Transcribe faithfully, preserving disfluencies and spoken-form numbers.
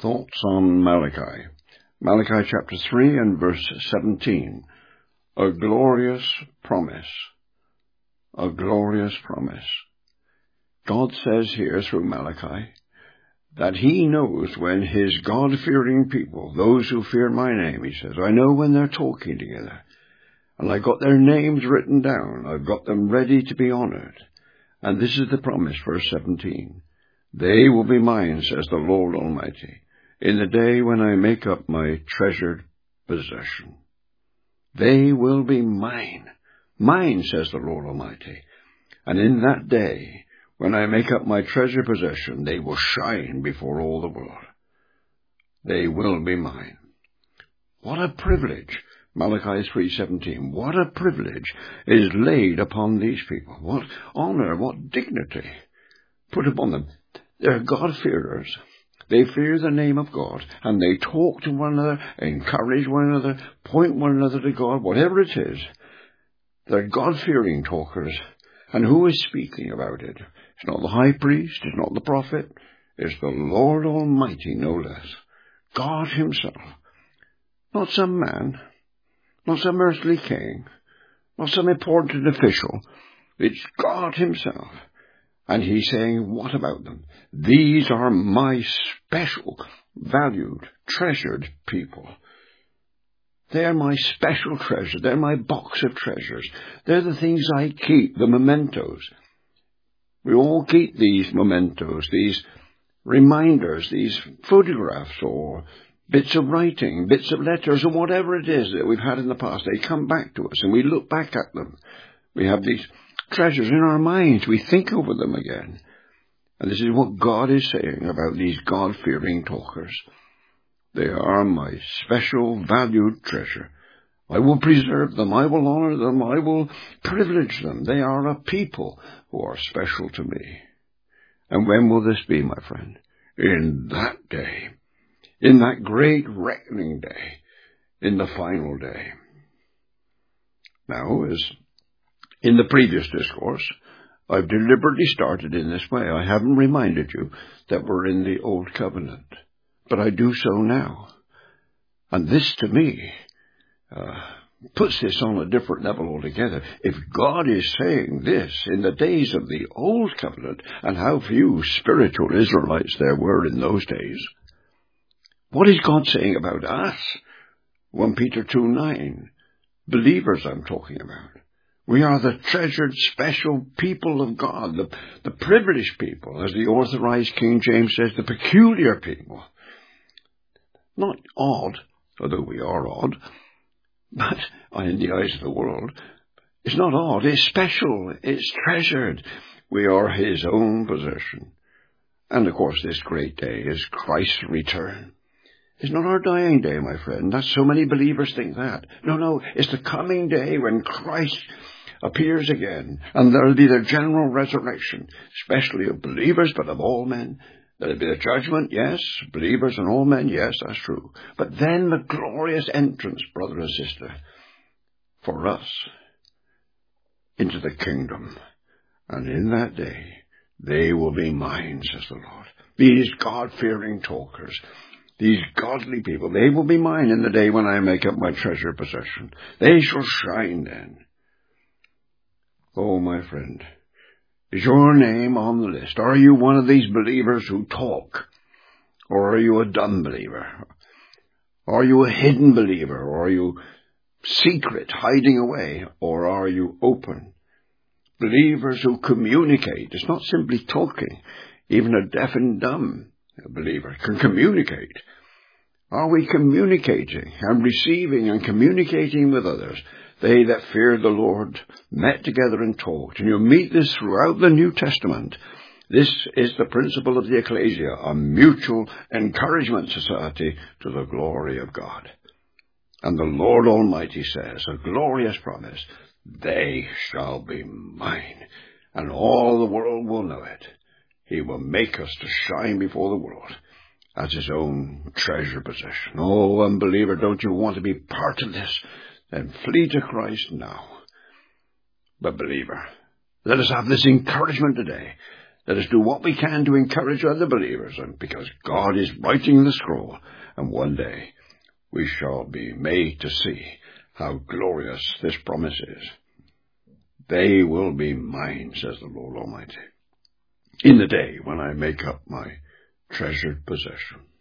Thoughts on Malachi. Malachi chapter three and verse seventeen. A glorious promise. A glorious promise. God says here through Malachi that he knows when his God-fearing people, those who fear my name, he says, I know when they're talking together. And I've got their names written down. I've got them ready to be honored. And this is the promise, verse seventeen. They will be mine, says the Lord Almighty, in the day when I make up my treasured possession. They will be mine. Mine, says the Lord Almighty. And in that day, when I make up my treasured possession, they will shine before all the world. They will be mine. What a privilege, Malachi three seventeen. What a privilege is laid upon these people. What honor, what dignity put upon them. They're God-fearers. They fear the name of God, and they talk to one another, encourage one another, point one another to God, whatever it is. They're God-fearing talkers. And who is speaking about it? It's not the high priest, it's not the prophet, it's the Lord Almighty, no less. God himself. Not some man, not some earthly king, not some important official. It's God himself. And he's saying, what about them? These are my special, valued, treasured people. They're my special treasure. They're my box of treasures. They're the things I keep, the mementos. We all keep these mementos, these reminders, these photographs or bits of writing, bits of letters, or whatever it is that we've had in the past. They come back to us and we look back at them. We have these treasures in our minds. We think over them again. And this is what God is saying about these God-fearing talkers. They are my special valued treasure. I will preserve them. I will honor them. I will privilege them. They are a people who are special to me. And when will this be, my friend? In that day. In that great reckoning day. In the final day. Now, as in the previous discourse, I've deliberately started in this way. I haven't reminded you that we're in the Old Covenant. But I do so now. And this, to me, uh, puts this on a different level altogether. If God is saying this in the days of the Old Covenant, and how few spiritual Israelites there were in those days, what is God saying about us? First Peter two nine. Believers I'm talking about. We are the treasured special people of God, the, the privileged people, as the Authorized King James says, the peculiar people. Not odd, although we are odd, but in the eyes of the world, it's not odd, it's special, it's treasured. We are his own possession. And of course this great day is Christ's return. It's not our dying day, my friend. Not so many believers think that. No, no, it's the coming day when Christ appears again, and there'll be the general resurrection, especially of believers, but of all men. There'll be the judgment, yes, believers and all men, yes, that's true. But then the glorious entrance, brother and sister, for us into the kingdom. And in that day, they will be mine, says the Lord. These God-fearing talkers, these godly people, they will be mine in the day when I make up my treasure possession. They shall shine then. Oh, my friend, is your name on the list? Are you one of these believers who talk? Or are you a dumb believer? Are you a hidden believer? Or are you secret, hiding away? Or are you open? Believers who communicate. It's not simply talking. Even a deaf and dumb believer can communicate. Are we communicating and receiving and communicating with others? They that feared the Lord met together and talked. And you meet this throughout the New Testament. This is the principle of the ecclesia, a mutual encouragement society to the glory of God. And the Lord Almighty says, a glorious promise, they shall be mine, and all the world will know it. He will make us to shine before the world as his own treasure possession. Oh, unbeliever, don't you want to be part of this? Then flee to Christ now. But believer, let us have this encouragement today Let us do what we can to encourage other believers, and because God is writing the scroll, and one day we shall be made to see how glorious this promise is. They will be mine, says the Lord Almighty, in the day when I make up my treasured possession.